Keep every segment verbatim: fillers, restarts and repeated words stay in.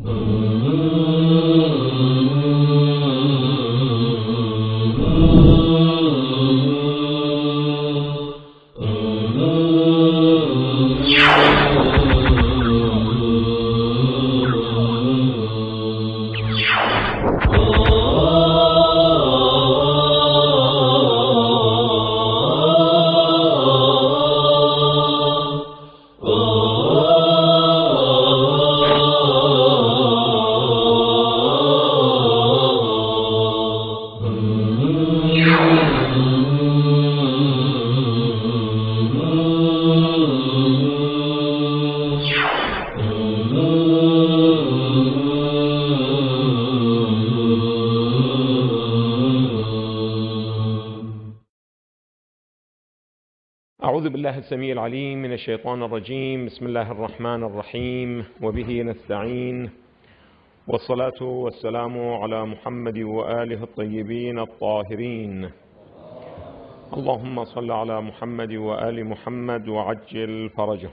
أعوذ بالله السميع العليم من الشيطان الرجيم. بسم الله الرحمن الرحيم، وبه نستعين، والصلاة والسلام على محمد وآله الطيبين الطاهرين. اللهم صل على محمد وآل محمد وعجل فرجه.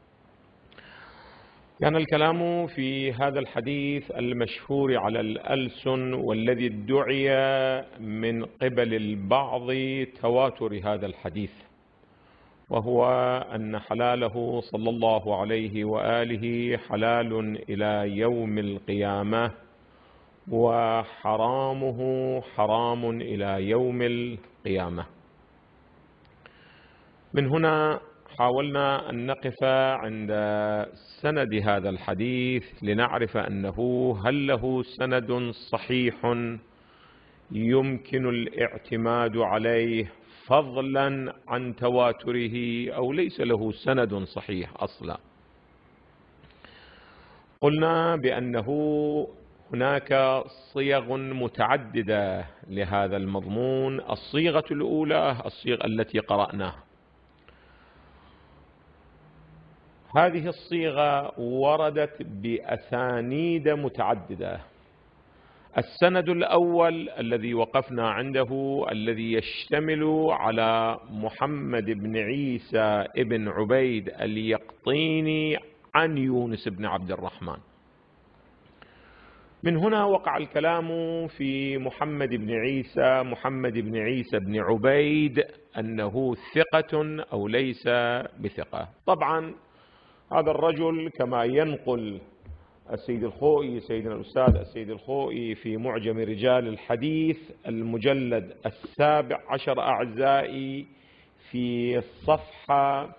كان الكلام في هذا الحديث المشهور على الألسن والذي ادعي من قبل البعض تواتر هذا الحديث، وهو أن حلاله صلى الله عليه وآله حلال إلى يوم القيامة، وحرامه حرام إلى يوم القيامة. من هنا حاولنا أن نقف عند سند هذا الحديث لنعرف أنه هل له سند صحيح يمكن الاعتماد عليه فضلا عن تواتره، أو ليس له سند صحيح أصلا. قلنا بأنه هناك صيغ متعددة لهذا المضمون. الصيغة الأولى الصيغة التي قرأناها، هذه الصيغة وردت بأسانيد متعددة. السند الأول الذي وقفنا عنده الذي يشتمل على محمد بن عيسى بن عبيد اليقطيني عن يونس بن عبد الرحمن. من هنا وقع الكلام في محمد بن عيسى محمد بن عيسى بن عبيد أنه ثقة أو ليس بثقة. طبعا هذا الرجل كما ينقل السيد الخوئي، سيدنا الأستاذ السيد الخوئي في معجم رجال الحديث المجلد السابع عشر أعزائي في الصفحة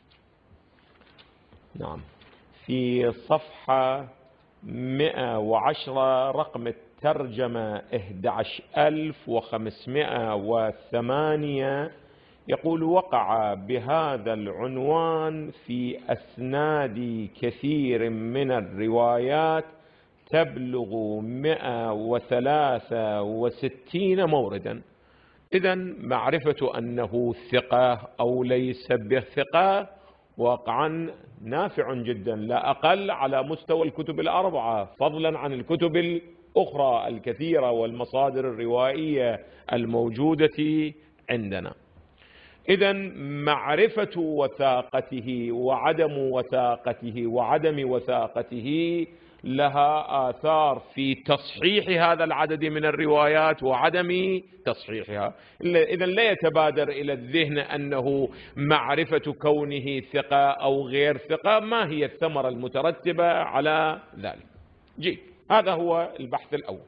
نعم في صفحة مئة وعشرة رقم الترجمة أحد عشر ألف وخمسمئة وثمانية، يقول: وقع بهذا العنوان في أسناد كثير من الروايات تبلغ مئة وثلاثة وستين موردا. إذن معرفة أنه ثقة أو ليس بثقة واقعا نافع جدا، لا أقل على مستوى الكتب الأربعة، فضلا عن الكتب الأخرى الكثيرة والمصادر الروائية الموجودة عندنا. إذن معرفة وثاقته وعدم وثاقته وعدم وثاقته لها آثار في تصحيح هذا العدد من الروايات وعدم تصحيحها. إذن لا يتبادر إلى الذهن أنه معرفة كونه ثقة أو غير ثقة ما هي الثمرة المترتبة على ذلك. جيد، هذا هو البحث الأول.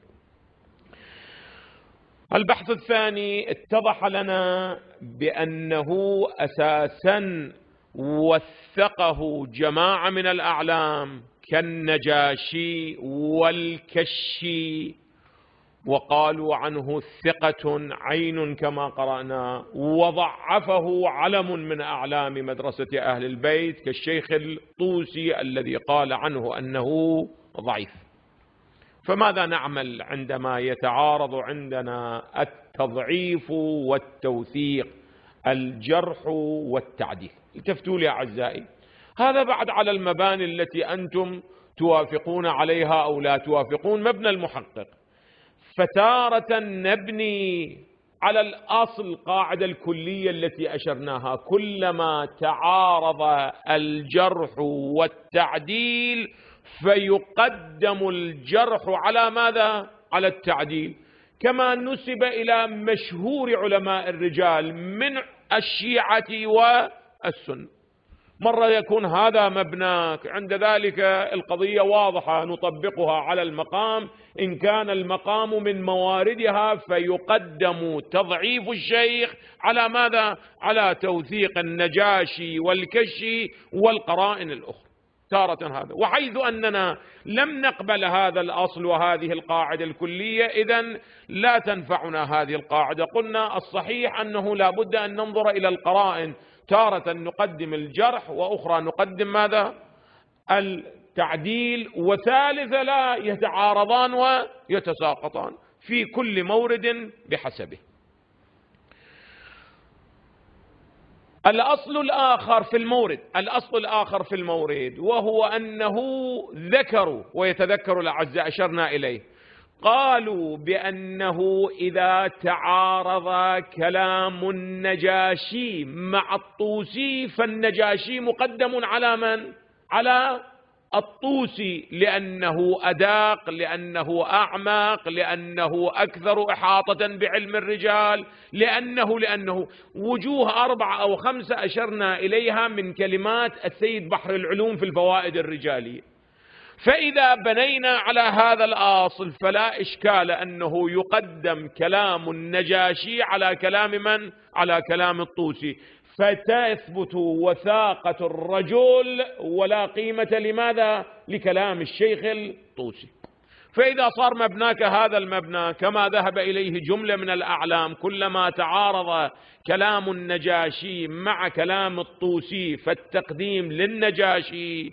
البحث الثاني، اتضح لنا بأنه أساسا وثقه جماعة من الأعلام كالنجاشي والكشي، وقالوا عنه ثقة عين كما قرأنا، وضعفه علم من أعلام مدرسة أهل البيت كالشيخ الطوسي الذي قال عنه أنه ضعيف. فماذا نعمل عندما يتعارض عندنا التضعيف والتوثيق، الجرح والتعديل؟ التفتوا لي أعزائي، هذا بعد على المباني التي أنتم توافقون عليها أو لا توافقون، مبنى المحقق. فتارة نبني على الأصل القاعدة الكلية التي أشرناها: كلما تعارض الجرح والتعديل فيقدم الجرح على ماذا؟ على التعديل، كما نسب إلى مشهور علماء الرجال من الشيعة والسنة. مرة يكون هذا مبناك، عند ذلك القضية واضحة نطبقها على المقام، إن كان المقام من مواردها فيقدم تضعيف الشيخ على ماذا؟ على توثيق النجاشي والكشي والقرائن الأخرى تارة هذا. وحيث أننا لم نقبل هذا الأصل وهذه القاعدة الكلية، إذن لا تنفعنا هذه القاعدة. قلنا الصحيح أنه لا بد أن ننظر إلى القرائن، تارة نقدم الجرح وأخرى نقدم ماذا؟ التعديل، وثالثة لا يتعارضان ويتساقطان، في كل مورد بحسبه. الأصل الآخر في المورد الأصل الآخر في المورد وهو أنه ذكروا ويتذكر الأعزاء أشرنا إليه، قالوا بأنه إذا تعارض كلام النجاشي مع الطوسي فالنجاشي مقدم على من؟ على الطوسي، لأنه أداق، لأنه أعمق، لأنه أكثر إحاطة بعلم الرجال، لأنه لأنه وجوه أربعة أو خمسة أشرنا إليها من كلمات السيد بحر العلوم في الفوائد الرجالية. فإذا بنينا على هذا الأصل فلا إشكال أنه يقدم كلام النجاشي على كلام من؟ على كلام الطوسي، فتثبت وثاقة الرجل ولا قيمة لماذا؟ لكلام الشيخ الطوسي. فإذا صار مبناك هذا المبنى كما ذهب إليه جملة من الأعلام، كلما تعارض كلام النجاشي مع كلام الطوسي فالتقديم للنجاشي،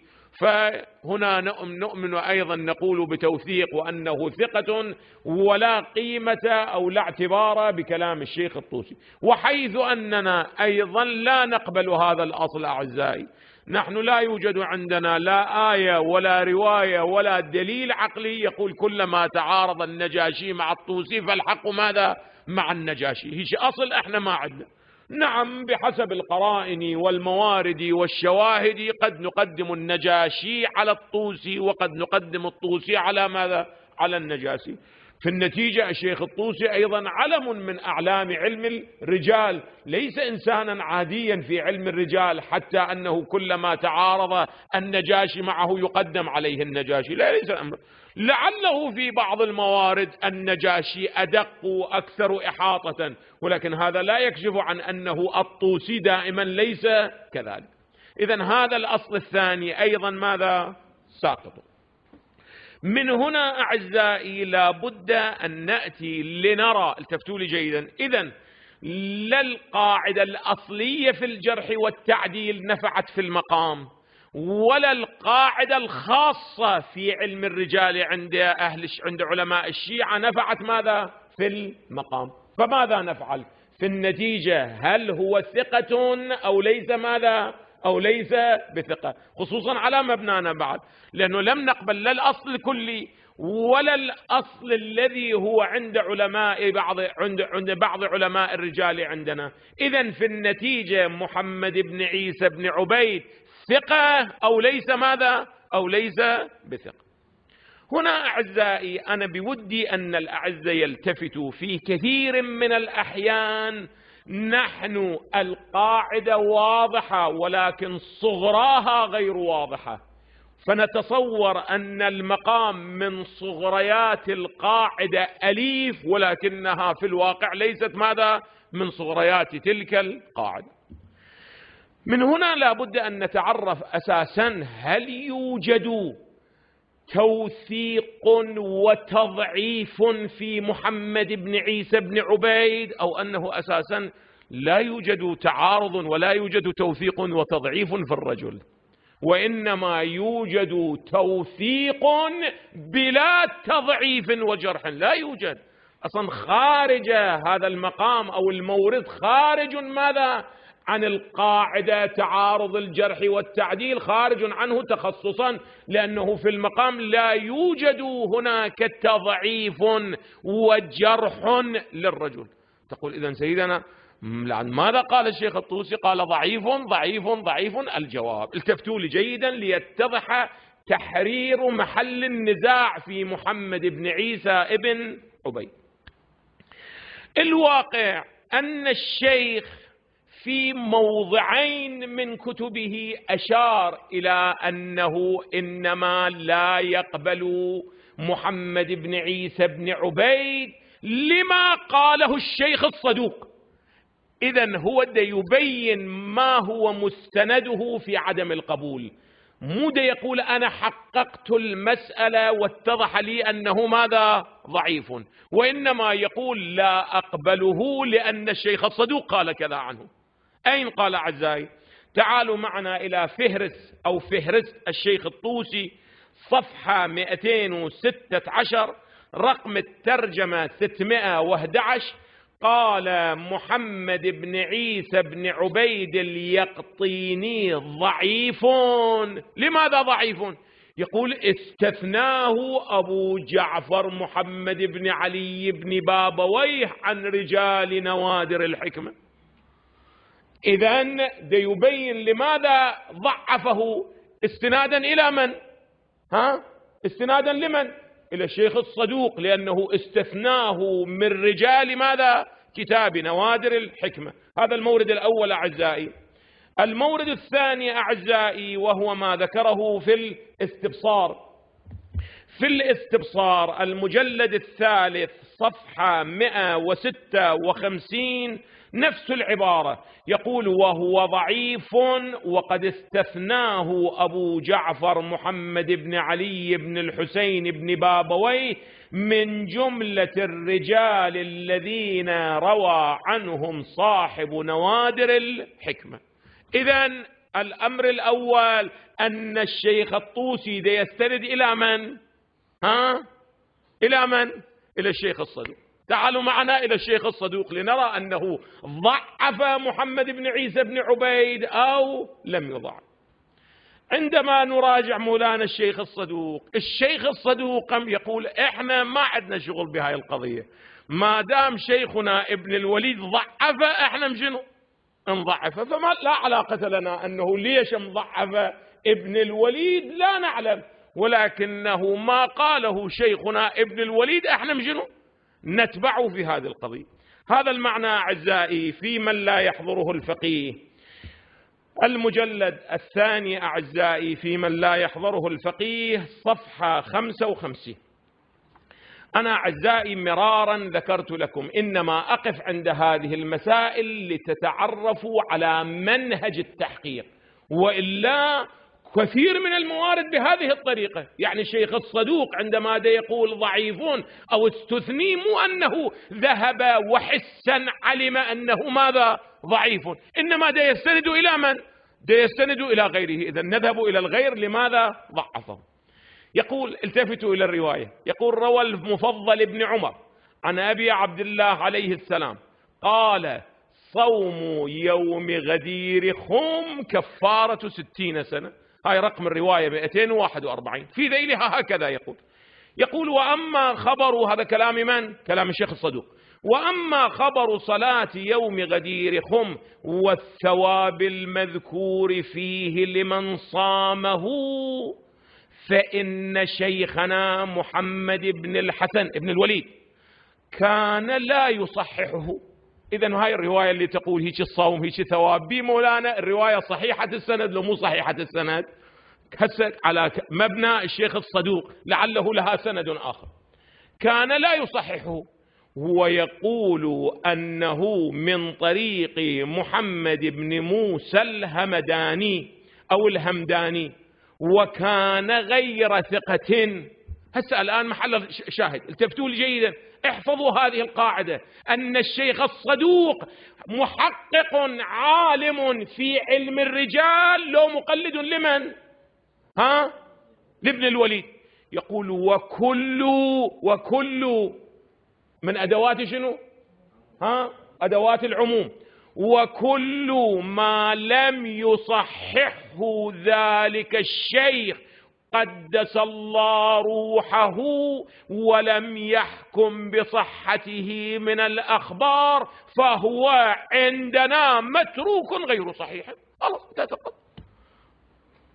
فهنا نؤمن أيضا نقول بتوثيق وأنه ثقة ولا قيمة أو لا اعتبار بكلام الشيخ الطوسي. وحيث أننا أيضا لا نقبل هذا الأصل أعزائي، نحن لا يوجد عندنا لا آية ولا رواية ولا دليل عقلي يقول كلما تعارض النجاشي مع الطوسي فالحق ماذا؟ مع النجاشي. هيش أصل احنا ما عندنا. نعم بحسب القرائن والموارد والشواهد قد نقدم النجاشي على الطوسي وقد نقدم الطوسي على ماذا؟ على النجاشي. في النتيجة الشيخ الطوسي أيضا علم من أعلام علم الرجال، ليس إنسانا عاديا في علم الرجال حتى أنه كلما تعارض النجاشي معه يقدم عليه النجاشي، لا ليس الأمر. لعله في بعض الموارد النجاشي أدق أكثر إحاطة، ولكن هذا لا يكشف عن أنه الطوسي دائما ليس كذلك. إذن هذا الأصل الثاني أيضا ماذا؟ ساقط. من هنا أعزائي لا بد أن نأتي لنرى، التفتوا لي جيدا، إذن لا القاعدة الأصلية في الجرح والتعديل نفعت في المقام، ولا القاعدة الخاصة في علم الرجال عند أهل عند علماء الشيعة نفعت ماذا؟ في المقام. فماذا نفعل في النتيجة؟ هل هو ثقة أو ليس ماذا؟ أو ليس بثقة، خصوصا على مبنانا بعد، لأنه لم نقبل لا الأصل الكلي ولا الأصل الذي هو عند علماء بعض عند عند بعض علماء الرجال عندنا. إذن في النتيجة محمد بن عيسى بن عبيد ثقة أو ليس ماذا؟ أو ليس بثقة. هنا أعزائي أنا بودي أن الأعزة يلتفتوا في كثير من الأحيان، نحن القاعدة واضحة ولكن صغراها غير واضحة، فنتصور أن المقام من صغريات القاعدة أليف، ولكنها في الواقع ليست ماذا؟ من صغريات تلك القاعدة. من هنا لا بد أن نتعرف أساسا هل يوجد توثيق وتضعيف في محمد بن عيسى بن عبيد، أو أنه أساسا لا يوجد تعارض ولا يوجد توثيق وتضعيف في الرجل، وإنما يوجد توثيق بلا تضعيف وجرح، لا يوجد أصلا خارج هذا المقام أو المورد، خارج ماذا؟ عن القاعدة تعارض الجرح والتعديل، خارج عنه تخصصا، لأنه في المقام لا يوجد هناك تضعيف وجرح للرجل. تقول إذن سيدنا ماذا قال الشيخ الطوسي؟ قال ضعيف ضعيف ضعيف. الجواب التفتوا لي جيدا ليتضح تحرير محل النزاع في محمد بن عيسى ابن عبيد. الواقع أن الشيخ في موضعين من كتبه أشار إلى أنه إنما لا يقبل محمد بن عيسى بن عبيد لما قاله الشيخ الصدوق. إذن هو دا يبين ما هو مستنده في عدم القبول، مو دا يقول أنا حققت المسألة واتضح لي أنه ماذا ضعيف، وإنما يقول لا أقبله لأن الشيخ الصدوق قال كذا عنه. أين قال أعزائي؟ تعالوا معنا إلى فهرس أو فهرست الشيخ الطوسي صفحة مئتين وستة عشر رقم الترجمة ستمائة وأحد عشر. قال محمد بن عيسى بن عبيد اليقطيني ضعيف. لماذا ضعيف؟ يقول استثناه أبو جعفر محمد بن علي بن بابويه عن رجال نوادر الحكمة. إذن ده يبين لماذا ضعفه استنادا إلى من؟ ها؟ استنادا لمن؟ إلى الشيخ الصدوق، لأنه استثناه من رجال ماذا؟ كتاب نوادر الحكمة. هذا المورد الأول أعزائي. المورد الثاني أعزائي وهو ما ذكره في الاستبصار. في الاستبصار المجلد الثالث صفحة مئة وستة وخمسين نفس العبارة، يقول وهو ضعيف وقد استثناه أبو جعفر محمد بن علي بن الحسين بن بابويه من جملة الرجال الذين روى عنهم صاحب نوادر الحكمة. إذن الأمر الأول أن الشيخ الطوسي ده يستند إلى من؟ ها؟ إلى من؟ إلى الشيخ الصدوق. تعالوا معنا إلى الشيخ الصدوق لنرى أنه ضعف محمد بن عيسى بن عبيد أو لم يضعف. عندما نراجع مولانا الشيخ الصدوق، الشيخ الصدوق يقول إحنا ما عندنا شغل بهاي القضية، ما دام شيخنا ابن الوليد ضعف إحنا مشنو نضعف، فما لا علاقة لنا أنه ليش مضعف ابن الوليد لا نعلم، ولكنه ما قاله شيخنا ابن الوليد احنا مشنو نتبعه في هذه القضية. هذا المعنى أعزائي في من لا يحضره الفقيه. المجلد الثاني أعزائي في من لا يحضره الفقيه صفحة خمسة وخمسين. أنا أعزائي مرارا ذكرت لكم إنما أقف عند هذه المسائل لتتعرفوا على منهج التحقيق، وإلا كثير من الموارد بهذه الطريقة. يعني الشيخ الصدوق عندما دا يقول ضعيفون أو استثني مو أنه ذهب وحسا علم أنه ماذا ضعيف، إنما دا يستند إلى من؟ دا يستند إلى غيره. إذا نذهب إلى الغير لماذا ضعفه. يقول التفتوا إلى الرواية، يقول روى المفضل بن عمر عن أبي عبد الله عليه السلام قال صوم يوم غدير خم كفارة ستين سنة. هاي رقم الرواية مئتين وواحد وأربعين. في ذيلها هكذا يقول يقول وأما خبر، هذا كلام من؟ كلام الشيخ الصدوق. وأما خبر صلاة يوم غدير خم والثواب المذكور فيه لمن صامه فإن شيخنا محمد بن الحسن بن الوليد كان لا يصححه. إذن هاي الرواية اللي تقول هيك الصوم هيك ثواب بي مولانا، الرواية صحيحة السند لو مو صحيحة السند؟ هسه على مبنى الشيخ الصدوق لعله لها سند آخر. كان لا يصححه، ويقول أنه من طريق محمد بن موسى الهمداني أو الهمداني وكان غير ثقة. هسه الآن محل شاهد، التفتوا لي جيدا، احفظوا هذه القاعدة أن الشيخ الصدوق محقق عالم في علم الرجال لو مقلد لمن؟ ها؟ لابن الوليد. يقول وكل وكل من أدوات شنو؟ ها؟ أدوات العموم. وكل ما لم يصححه ذلك الشيخ قدس الله روحه ولم يحكم بصحته من الأخبار فهو عندنا متروك غير صحيح. خلاص تتقبل.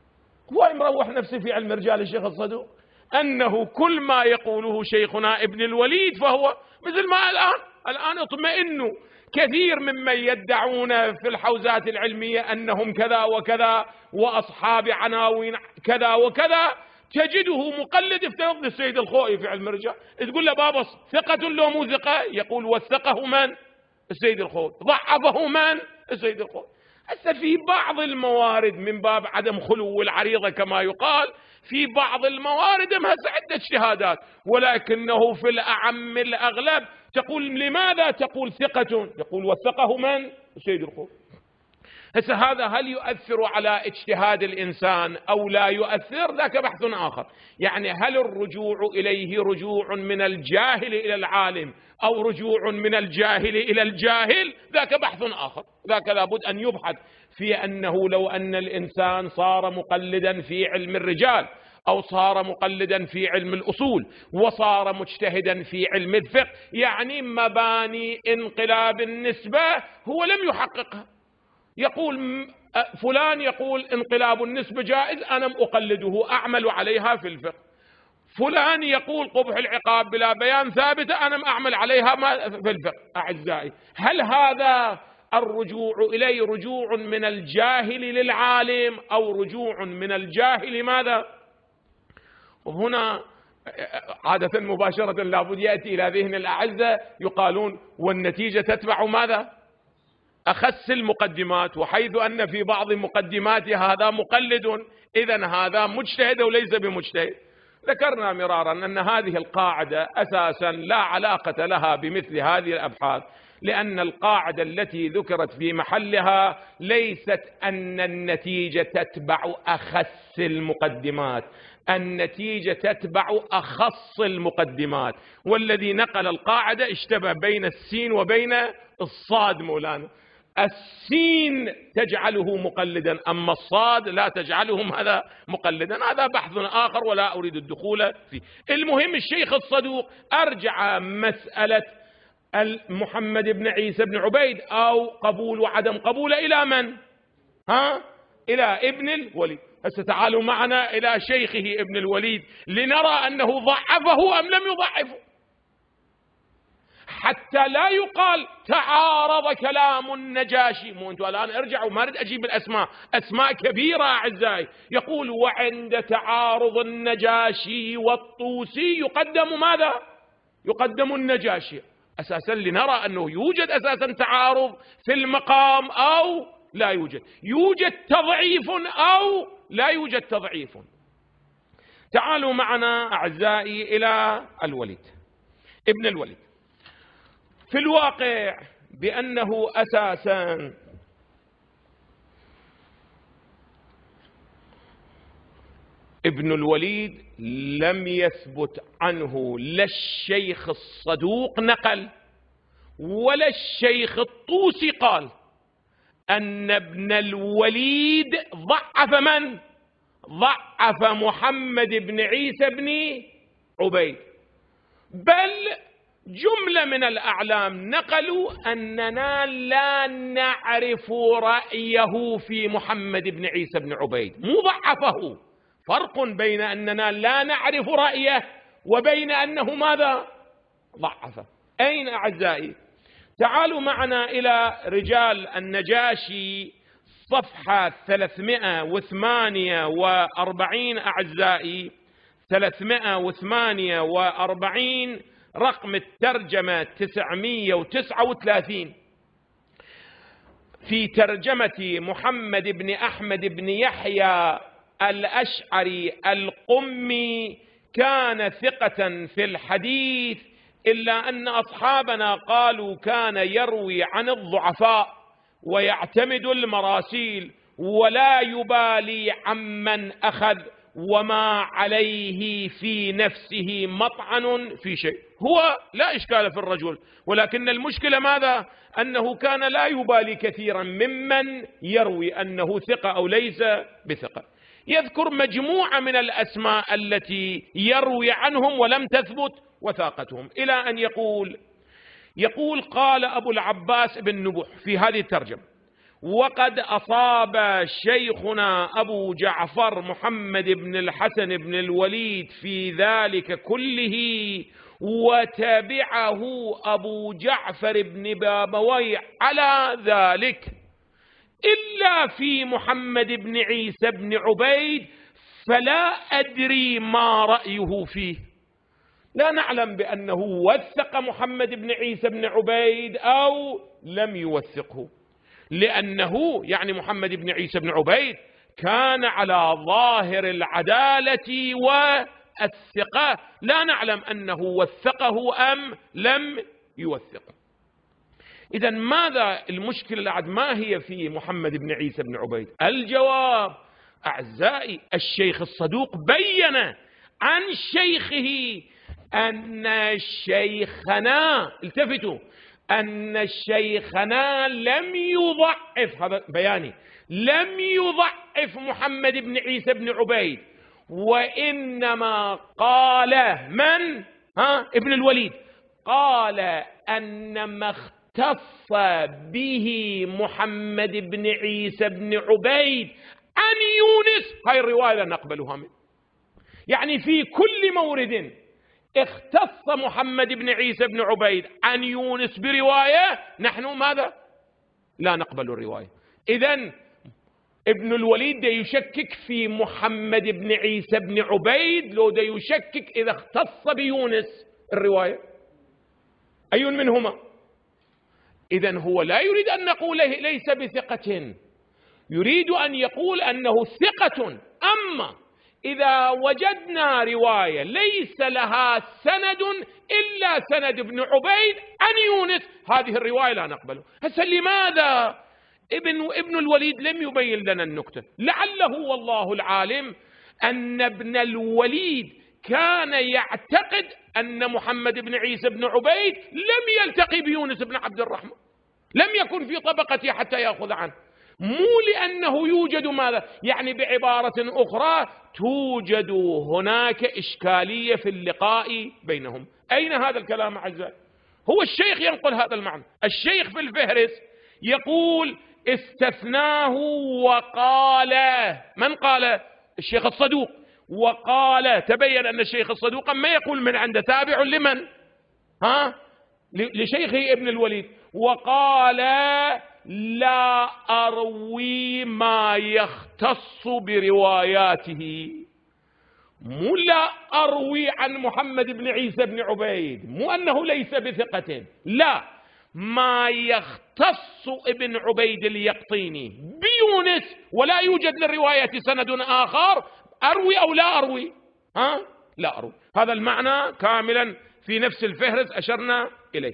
هو مروح نفسه في علم رجال الشيخ الصدوق أنه كل ما يقوله شيخنا ابن الوليد فهو مثل ما الآن الآن اطمئنوا كثير ممن يدعون في الحوزات العلمية أنهم كذا وكذا وأصحاب عناوين كذا وكذا، تجده مقلد افترض السيد الخوئي في علم الرجال، تقول له بابا ثقة لو مو ثقة؟ يقول وثقه من؟ السيد الخوئي. ضعفه من؟ السيد الخوئي. هسه في بعض الموارد من باب عدم خلو العريضة كما يقال، في بعض الموارد هسه عدة اجتهادات، ولكنه في الأعم الأغلب تقول لماذا تقول ثقة؟ يقول وثقه من؟ السيد الخوئي. هسه هذا هل يؤثر على اجتهاد الإنسان أو لا يؤثر؟ ذاك بحث آخر. يعني هل الرجوع إليه رجوع من الجاهل إلى العالم أو رجوع من الجاهل إلى الجاهل؟ ذاك بحث آخر، ذاك لابد أن يبحث في أنه لو أن الإنسان صار مقلدا في علم الرجال أو صار مقلدا في علم الأصول وصار مجتهدا في علم الفقه، يعني مباني انقلاب النسبة هو لم يحققها. يقول فلان يقول انقلاب النسبة جائز، أنا أقلده أعمل عليها في الفقه. فلان يقول قبح العقاب بلا بيان ثابتة، أنا أعمل عليها في الفقه. أعزائي، هل هذا الرجوع إليه رجوع من الجاهل للعالم أو رجوع من الجاهل ماذا؟ وهنا عادة مباشرة لابد يأتي إلى ذهن الأعزة يقالون والنتيجة تتبع ماذا؟ أخس المقدمات، وحيث أن في بعض مقدمات هذا مقلد إذن هذا مجتهد وليس بمجتهد. ذكرنا مرارا أن هذه القاعدة أساسا لا علاقة لها بمثل هذه الأبحاث، لأن القاعدة التي ذكرت في محلها ليست أن النتيجة تتبع أخس المقدمات، النتيجة تتبع أخص المقدمات، والذي نقل القاعدة اشتبه بين السين وبين الصاد مولانا. السين تجعله مقلدا، أما الصاد لا تجعلهم هذا مقلدا. هذا بحث آخر ولا أريد الدخول فيه. المهم الشيخ الصدوق أرجع مسألة محمد بن عيسى بن عبيد أو قبول وعدم قبول إلى من؟ ها؟ إلى ابن الوليد. هسه تعالوا معنا إلى شيخه ابن الوليد لنرى أنه ضعفه أم لم يضعفه، حتى لا يقال تعارض كلام النجاشي. مو انتم الآن ارجعوا، ما اريد اجيب الاسماء، اسماء كبيرة اعزائي. يقول وعند تعارض النجاشي والطوسي يقدم ماذا؟ يقدم النجاشي، اساسا لنرى انه يوجد اساسا تعارض في المقام او لا يوجد، يوجد تضعيف او لا يوجد تضعيف. تعالوا معنا اعزائي الى الوليد ابن الوليد. في الواقع بأنه أساسا ابن الوليد لم يثبت عنه لا الشيخ الصدوق نقل ولا الشيخ الطوسي قال أن ابن الوليد ضعف من؟ ضعف محمد بن عيسى بن عبيد، بل جملة من الأعلام نقلوا أننا لا نعرف رأيه في محمد بن عيسى بن عبيد، مو ضعفه. فرق بين أننا لا نعرف رأيه وبين أنه ماذا؟ ضعفه. أين أعزائي؟ تعالوا معنا إلى رجال النجاشي صفحة ثلاثمائة وثمانية وأربعين أعزائي، ثلاثمائة وثمانية وأربعين رقم الترجمة تسعمائة وتسعة وثلاثين. في ترجمة محمد بن أحمد بن يحيى الأشعري القمي كان ثقة في الحديث، إلا أن أصحابنا قالوا كان يروي عن الضعفاء ويعتمد المراسيل ولا يبالي عمن أخذ وما عليه في نفسه مطعن في شيء. هو لا إشكال في الرجل، ولكن المشكلة ماذا؟ أنه كان لا يبالي كثيرا ممن يروي أنه ثقة أو ليس بثقة. يذكر مجموعة من الأسماء التي يروي عنهم ولم تثبت وثاقتهم، إلى أن يقول يقول قال أبو العباس بن نبوح في هذه الترجمة: وقد أصاب شيخنا أبو جعفر محمد بن الحسن بن الوليد في ذلك كله، وتبعه أبو جعفر بن بابويه على ذلك، إلا في محمد بن عيسى بن عبيد فلا أدري ما رأيه فيه. لا نعلم بأنه وثق محمد بن عيسى بن عبيد أو لم يوثقه، لأنه يعني محمد بن عيسى بن عبيد كان على ظاهر العدالة والثقة، لا نعلم أنه وثقه أم لم يوثقه. إذا ماذا المشكلة العد ما هي في محمد بن عيسى بن عبيد؟ الجواب أعزائي، الشيخ الصدوق بين عن شيخه أن شيخنا، التفتوا، أن شيخنا لم يضعف، هذا بياني، لم يضعف محمد بن عيسى بن عبيد، وإنما قال من؟ ها ابن الوليد قال أن ما اختص به محمد بن عيسى بن عبيد عن يونس هاي الرواية لا نقبلها منه. يعني في كل مورد اختص محمد بن عيسى بن عبيد عن يونس برواية نحن ماذا؟ لا نقبل الرواية. إذن ابن الوليد دا يشكك في محمد بن عيسى بن عبيد لو دا يشكك إذا اختص بيونس الرواية، أي منهما؟ إذن هو لا يريد أن نقول ليس بثقة، يريد أن يقول أنه ثقة. أما إذا وجدنا رواية ليس لها سند إلا سند ابن عبيد عن يونس، هذه الرواية لا نقبله. هسه لماذا ابن ابن الوليد لم يبين لنا النكتة؟ لعله والله العالم أن ابن الوليد كان يعتقد أن محمد بن عيسى بن عبيد لم يلتقي بيونس بن عبد الرحمن، لم يكن في طبقته حتى يأخذ عنه، مو لأنه يوجد ماذا؟ يعني بعبارة أخرى توجد هناك إشكالية في اللقاء بينهم. أين هذا الكلام أعزائي؟ هو الشيخ ينقل هذا المعنى، الشيخ في الفهرس يقول استثناه وقال، من قال؟ الشيخ الصدوق، وقال تبين أن الشيخ الصدوق ما يقول من عنده تابع لمن؟ ها؟ لشيخه ابن الوليد، وقال لا أروي ما يختص برواياته، مو لا أروي عن محمد بن عيسى بن عبيد، مو أنه ليس بثقة، لا، ما يختص ابن عبيد اليقطيني بيونس ولا يوجد للرواية سند آخر، أروي أو لا أروي؟ ها؟ لا أروي. هذا المعنى كاملا في نفس الفهرس أشرنا إليه.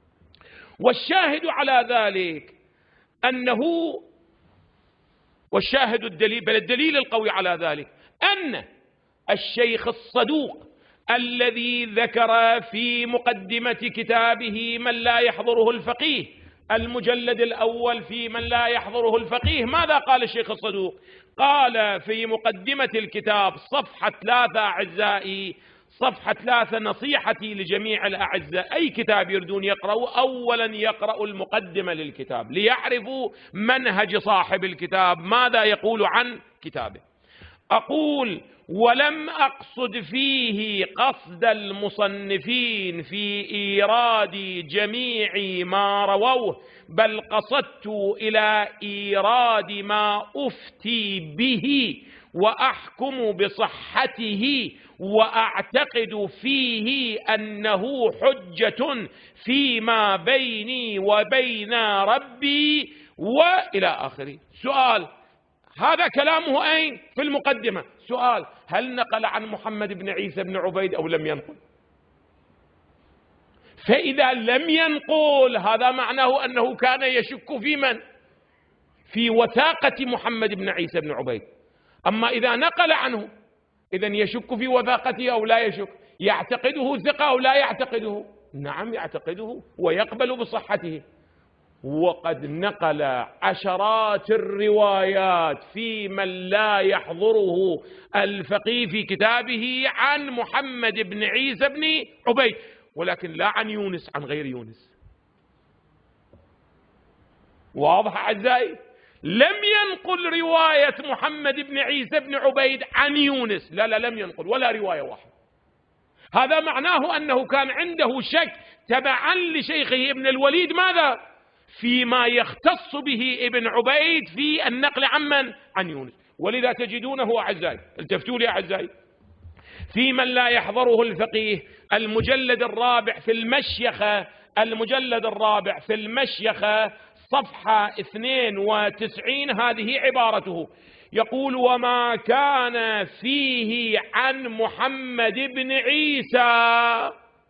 والشاهد على ذلك أنه، والشاهد الدليل، بل الدليل القوي على ذلك أن الشيخ الصدوق الذي ذكر في مقدمة كتابه من لا يحضره الفقيه، المجلد الأول في من لا يحضره الفقيه، ماذا قال الشيخ الصدوق؟ قال في مقدمة الكتاب صفحة ثلاثة أعزائي، صفحة ثلاثة، نصيحتي لجميع الأعزاء أي كتاب يردون يقرأوا، أولا يقرأوا المقدمة للكتاب ليعرفوا منهج صاحب الكتاب ماذا يقول عن كتابه. أقول ولم أقصد فيه قصد المصنفين في إيراد جميع ما رووه، بل قصدت إلى إيراد ما أفتي به وأحكم بصحته وأعتقد فيه أنه حجة فيما بيني وبين ربي وإلى آخره. سؤال، هذا كلامه أين؟ في المقدمة. سؤال، هل نقل عن محمد بن عيسى بن عبيد أو لم ينقل؟ فإذا لم ينقل هذا معناه أنه كان يشك في من؟ في وثاقة محمد بن عيسى بن عبيد. أما إذا نقل عنه إذن يشك في وثاقته أو لا يشك؟ يعتقده ثقة أو لا يعتقده؟ نعم يعتقده ويقبل بصحته. وقد نقل عشرات الروايات في من لا يحضره الفقيه في كتابه عن محمد بن عيسى بن عبيد، ولكن لا عن يونس، عن غير يونس. واضح أعزائي؟ لم ينقل رواية محمد بن عيسى بن عبيد عن يونس، لا لا لم ينقل ولا رواية واحدة. هذا معناه أنه كان عنده شك تبعا لشيخه ابن الوليد ماذا؟ فيما يختص به ابن عبيد في النقل عمن؟ عن يونس. ولذا تجدونه أعزائي، التفتوا لي أعزائي، في من لا يحضره الفقيه المجلد الرابع في المشيخة، المجلد الرابع في المشيخة صفحة اثنين وتسعين، هذه عبارته، يقول: وما كان فيه عن محمد بن عيسى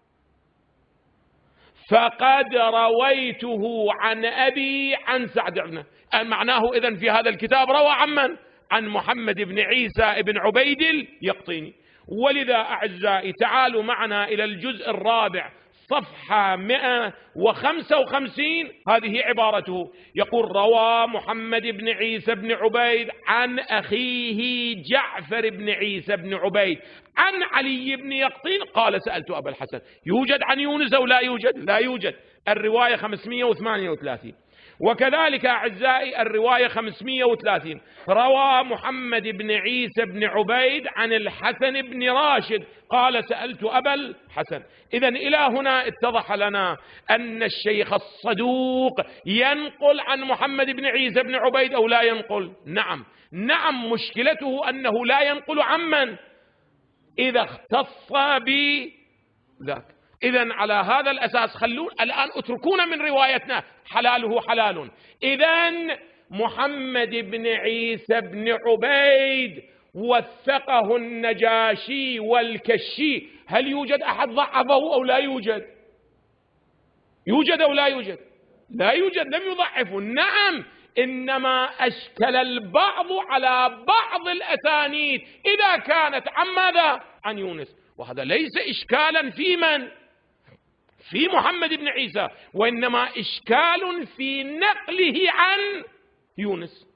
فقد رويته عن أبي عن سعد بن. معناه إذن في هذا الكتاب روى عن من؟ عن محمد بن عيسى بن عبيد اليقطيني. ولذا أعزائي تعالوا معنا إلى الجزء الرابع صفحة مئة وخمسة وخمسين، هذه عبارته، يقول: روى محمد بن عيسى بن عبيد عن أخيه جعفر بن عيسى بن عبيد عن علي بن يقطين قال: سألت أبا الحسن. يوجد عن يونس أو لا يوجد؟ لا يوجد. الرواية خمسمئة وثمانية وثلاثين. وكذلك أعزائي الرواية خمسمئة وثلاثين روى محمد بن عيسى بن عبيد عن الحسن بن راشد قال: سألت أبا الحسن. إذن إلى هنا اتضح لنا أن الشيخ الصدوق ينقل عن محمد بن عيسى بن عبيد أو لا ينقل؟ نعم نعم. مشكلته أنه لا ينقل عمن؟ إذا اختص بذاك. إذن على هذا الأساس خلون الآن اتركونا من روايتنا، حلاله حلال. إذن محمد بن عيسى بن عبيد وثقه النجاشي والكشي، هل يوجد أحد ضعفه أو لا يوجد؟ يوجد أو لا يوجد؟ لا يوجد، لم يضعفه. نعم، إنما أشكل البعض على بعض الأسانيد إذا كانت عن ماذا؟ عن يونس. وهذا ليس إشكالا في من؟ في محمد بن عيسى، وإنما إشكال في نقله عن يونس.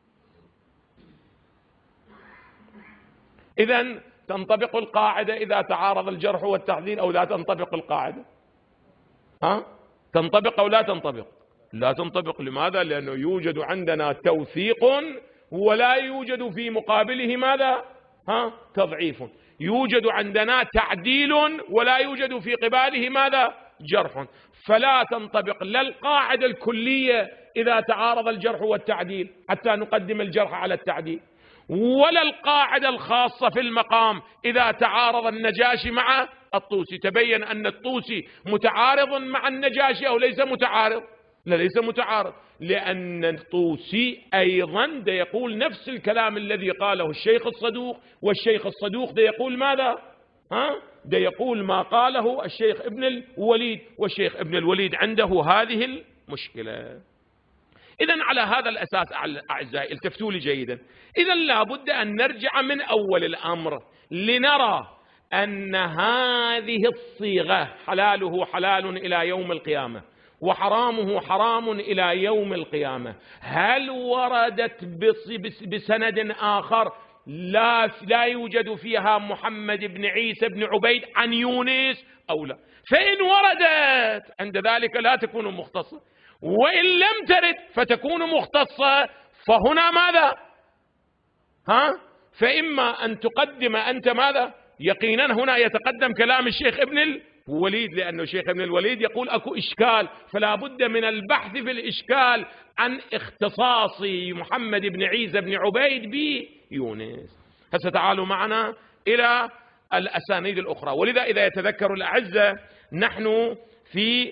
إذن تنطبق القاعدة إذا تعارض الجرح والتعديل أو لا تنطبق القاعدة؟ ها؟ تنطبق أو لا تنطبق؟ لا تنطبق. لماذا؟ لأنه يوجد عندنا توثيق ولا يوجد في مقابله ماذا؟ ها؟ تضعيف. يوجد عندنا تعديل ولا يوجد في قباله ماذا؟ جرح. فلا تنطبق لا القاعدة الكلية إذا تعارض الجرح والتعديل حتى نقدم الجرح على التعديل، ولا القاعدة الخاصة في المقام إذا تعارض النجاشي مع الطوسي. تبين أن الطوسي متعارض مع النجاشي أو ليس متعارض؟ لا، ليس متعارض، لأن الطوسي أيضا ده يقول نفس الكلام الذي قاله الشيخ الصدوق، والشيخ الصدوق ده يقول ماذا؟ ها؟ ده يقول ما قاله الشيخ ابن الوليد، والشيخ ابن الوليد عنده هذه المشكلة. إذن على هذا الأساس أعزائي التفتوا لي جيدا، إذن لابد أن نرجع من أول الأمر لنرى أن هذه الصيغة حلاله حلال إلى يوم القيامة وحرامه حرام إلى يوم القيامة، هل وردت بسند آخر لا لا يوجد فيها محمد بن عيسى بن عبيد عن يونس أو لا؟ فإن وردت عند ذلك لا تكون مختصة، وإن لم ترد فتكون مختصة. فهنا ماذا؟ ها؟ فإما أن تقدم أنت ماذا؟ يقينا هنا يتقدم كلام الشيخ ابن الوليد، لأنه الشيخ ابن الوليد يقول أكو إشكال، فلا بد من البحث في الإشكال عن اختصاص محمد بن عيسى بن عبيد بيونس. هسه تعالوا معنا إلى الأسانيد الأخرى. ولذا إذا يتذكر الأعزة نحن في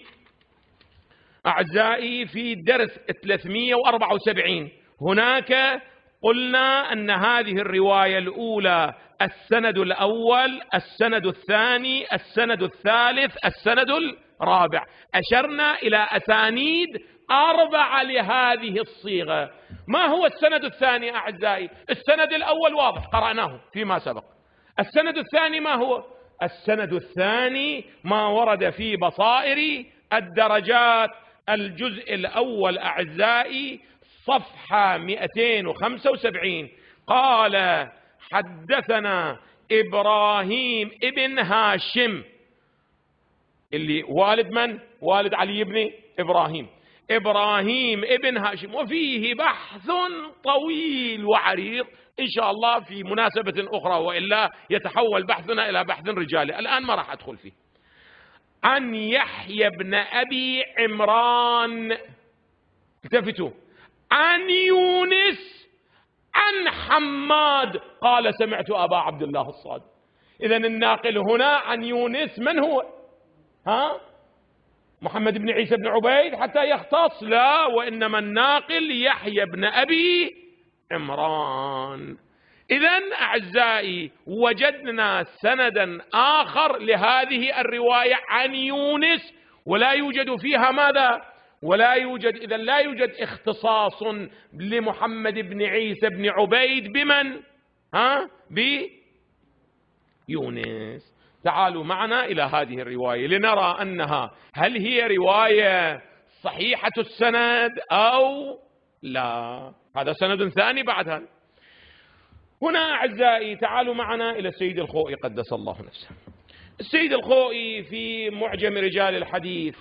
أعزائي في درس ثلاثمئة وأربعة وسبعين هناك قلنا أن هذه الرواية الأولى السند الأول، السند الثاني، السند الثالث، السند الرابع. أشرنا إلى أسانيد أربعة لهذه الصيغة. ما هو السند الثاني أعزائي؟ السند الأول واضح قرأناه فيما سبق. السند الثاني ما هو؟ السند الثاني ما ورد في بصائر الدرجات الجزء الأول أعزائي صفحة مئتين وخمسة وسبعين، قال: حدثنا إبراهيم ابن هاشم، اللي والد من؟ والد علي بن إبراهيم. إبراهيم ابن هاشم، وفيه بحث طويل وعريض إن شاء الله في مناسبة أخرى، وإلا يتحول بحثنا إلى بحث رجالي، الآن ما راح أدخل فيه. عن يحيى بن أبي عمران، التفتوا، عن يونس عن حماد قال سمعت أبا عبد الله الصادق. إذن الناقل هنا عن يونس من هو؟ ها؟ محمد بن عيسى بن عبيد حتى يختص؟ لا، وإنما الناقل يحيى بن أبي عمران. إذن أعزائي وجدنا سندا آخر لهذه الرواية عن يونس، ولا يوجد فيها ماذا؟ ولا يوجد، إذن لا يوجد اختصاص لمحمد بن عيسى بن عبيد بمن؟ ها؟ بيونس. تعالوا معنا إلى هذه الرواية لنرى أنها هل هي رواية صحيحة السند أو لا. هذا سند ثاني بعد هذا. هنا أعزائي تعالوا معنا إلى السيد الخوئي قدس الله نفسه. السيد الخوئي في معجم رجال الحديث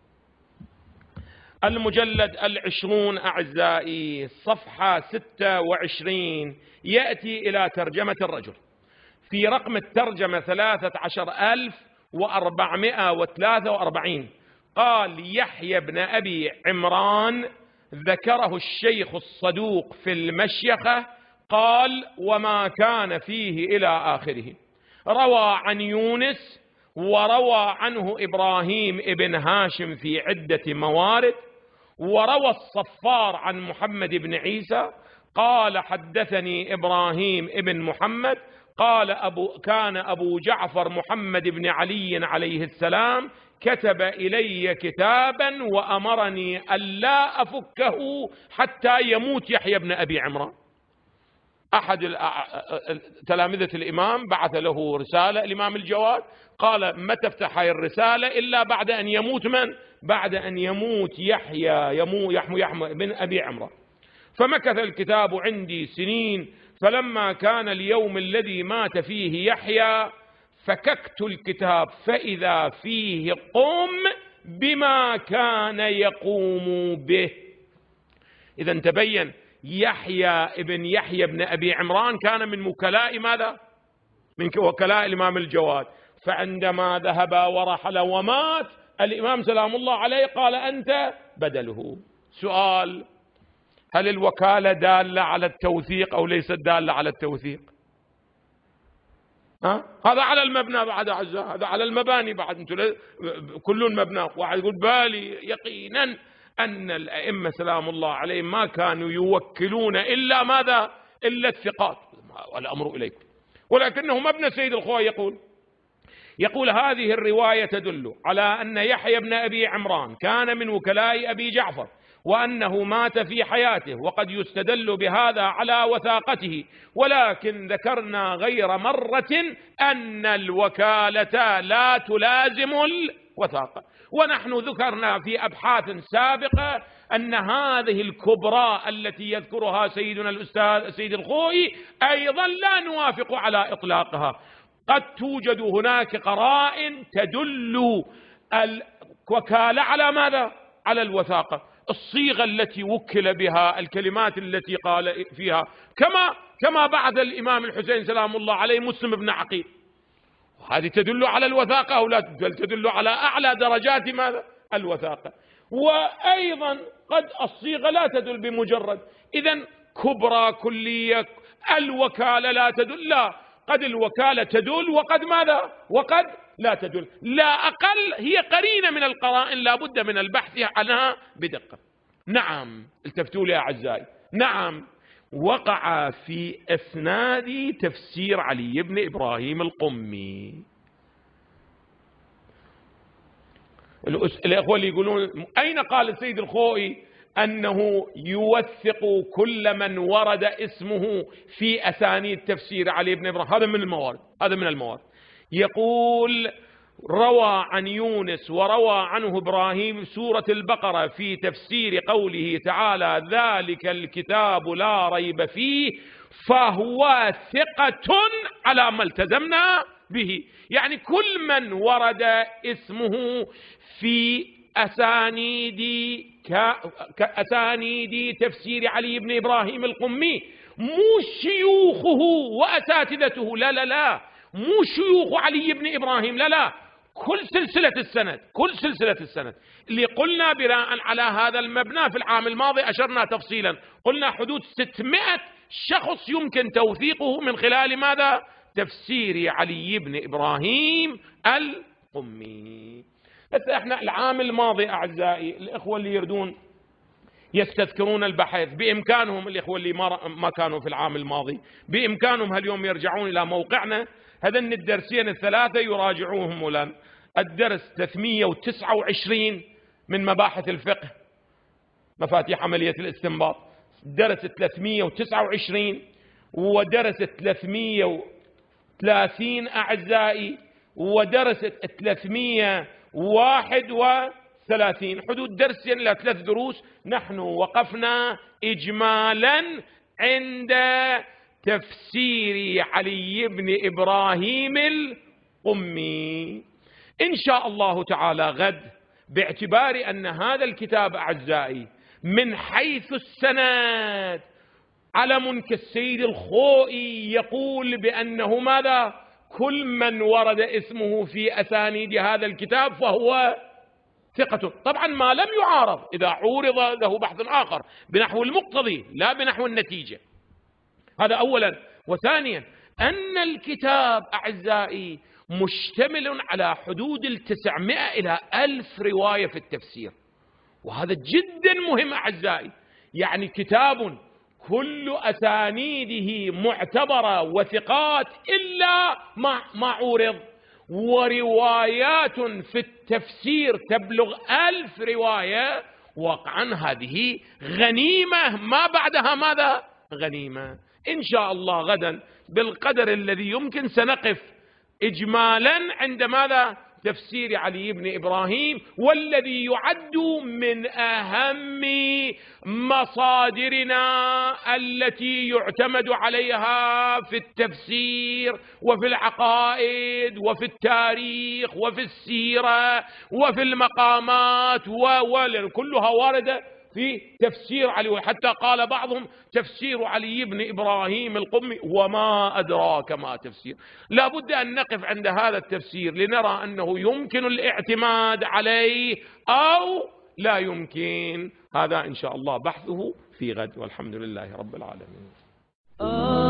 المجلد العشرون أعزائي صفحة ستة وعشرين يأتي إلى ترجمة الرجل في رقم الترجمة ثلاثة عشر ألف وأربعمائة وثلاثة وأربعين. قال يحيى بن أبي عمران ذكره الشيخ الصدوق في المشيخة، قال وما كان فيه إلى آخره. روى عن يونس وروى عنه إبراهيم ابن هاشم في عدة موارد، وروى الصفار عن محمد بن عيسى قال حدثني إبراهيم ابن محمد قال أبو كان أبو جعفر محمد بن علي عليه السلام كتب إلي كتابا وأمرني ألا أفكه حتى يموت يحيى بن أبي عمران. أحد تلامذة الإمام بعث له رسالة الإمام الجواد، قال ما تفتح هاي الرسالة إلا بعد أن يموت من؟ بعد أن يموت يحيى يمو يحمو يحمو بن أبي عمران. فمكث الكتاب عندي سنين، فلما كان اليوم الذي مات فيه يحيى فككت الكتاب فإذا فيه قم بما كان يقوم به. إذا تبين يحيى ابن يحيى بن أبي عمران كان من وكلاء ماذا؟ من وكلاء الإمام الجواد. فعندما ذهب ورحل ومات الإمام سلام الله عليه قال أنت بدله. سؤال: هل الوكالة دالة على التوثيق أو ليست دالة على التوثيق؟ ها؟ هذا على المبنى بعد أعزائي، هذا على المباني بعد. انتم كلون مبنى. واحد يقول بالي يقينا أن الأئمة سلام الله عليهم ما كانوا يوكلون إلا ماذا؟ إلا الثقات. والأمر إليكم. ولكنه مبنى سيد الخوئي يقول يقول هذه الرواية تدل على أن يحيى بن أبي عمران كان من وكلاء أبي جعفر، وأنه مات في حياته، وقد يستدل بهذا على وثاقته، ولكن ذكرنا غير مرة أن الوكالة لا تلازم الوثاقة. ونحن ذكرنا في أبحاث سابقة أن هذه الكبرى التي يذكرها سيدنا الأستاذ سيد الخوئي أيضا لا نوافق على إطلاقها. قد توجد هناك قرائن تدل الوكالة على ماذا؟ على الوثاقة. الصيغة التي وكل بها، الكلمات التي قال فيها، كما كما بعد الإمام الحسين سلام الله عليه مسلم بن عقيل، هذه تدل على الوثاقة أو لا تدل على أعلى درجات ماذا؟ الوثاقة. وأيضا قد الصيغة لا تدل بمجرد. إذن كبرى كلية الوكالة لا تدل، لا، قد الوكالة تدل وقد ماذا؟ وقد لا تدل. لا أقل هي قرينة من القرائن لا بد من البحث عنها بدقة. نعم، التفتوا لي أعزائي، نعم، وقع في إسناد تفسير علي بن إبراهيم القمي. الأخوة اللي يقولون أين قال السيد الخوئي أنه يوثق كل من ورد اسمه في أسانيد تفسير علي بن إبراهيم، هذا من الموارد، هذا من الموارد. يقول روى عن يونس وروى عنه إبراهيم سورة البقرة في تفسير قوله تعالى ذلك الكتاب لا ريب فيه فهو ثقة على ما التزمنا به. يعني كل من ورد اسمه في أسانيد كأسانيد تفسير علي بن إبراهيم القمي، مو شيوخه وأساتذته، لا لا لا، مو شيوخ علي بن إبراهيم، لا لا، كل سلسلة السند، كل سلسلة السند اللي قلنا بناء على هذا المبنى في العام الماضي أشرنا تفصيلا، قلنا حدود ستمائة شخص يمكن توثيقه من خلال ماذا؟ تفسير علي بن إبراهيم القمي. بس احنا العام الماضي أعزائي الإخوة اللي يردون يستذكرون البحث بإمكانهم، الإخوة اللي ما كانوا في العام الماضي بإمكانهم هاليوم يرجعون إلى موقعنا، هذين الدرسين الثلاثة يراجعوهم مولا. الدرس ثلاثمائة وتسعة وعشرين من مباحث الفقه مفاتيح عملية الاستنباط، درس ثلاثمائة وتسعة وعشرين ودرس ثلاثمائة وثلاثين أعزائي ودرس ثلاثمائة وواحد وثلاثين، حدود درسين إلى ثلاث دروس. نحن وقفنا إجمالا عند تفسير علي بن إبراهيم القمي. إن شاء الله تعالى غد، باعتبار أن هذا الكتاب أعزائي من حيث السند علم كالسيد الخوئي يقول بأنه ماذا؟ كل من ورد اسمه في أسانيد هذا الكتاب فهو ثقة. طبعا ما لم يعارض، إذا عورض له بحث آخر بنحو المقتضي لا بنحو النتيجة، هذا أولا. وثانيا أن الكتاب أعزائي مشتمل على حدود التسعمائة إلى ألف رواية في التفسير، وهذا جدا مهم أعزائي. يعني كتاب كل أسانيده معتبرة وثقات إلا ما ما عورض، وروايات في التفسير تبلغ ألف رواية. واقعا هذه غنيمة ما بعدها ماذا؟ غنيمة. إن شاء الله غدا بالقدر الذي يمكن سنقف إجمالا عند ماذا؟ تفسير علي بن إبراهيم، والذي يعد من أهم مصادرنا التي يعتمد عليها في التفسير وفي العقائد وفي التاريخ وفي السيرة وفي المقامات، وكلها واردة في تفسير علي. وحتى قال بعضهم تفسير علي بن إبراهيم القمي، وما أدراك ما تفسير. لا بد أن نقف عند هذا التفسير لنرى أنه يمكن الاعتماد عليه أو لا يمكن. هذا إن شاء الله بحثه في غد، والحمد لله رب العالمين.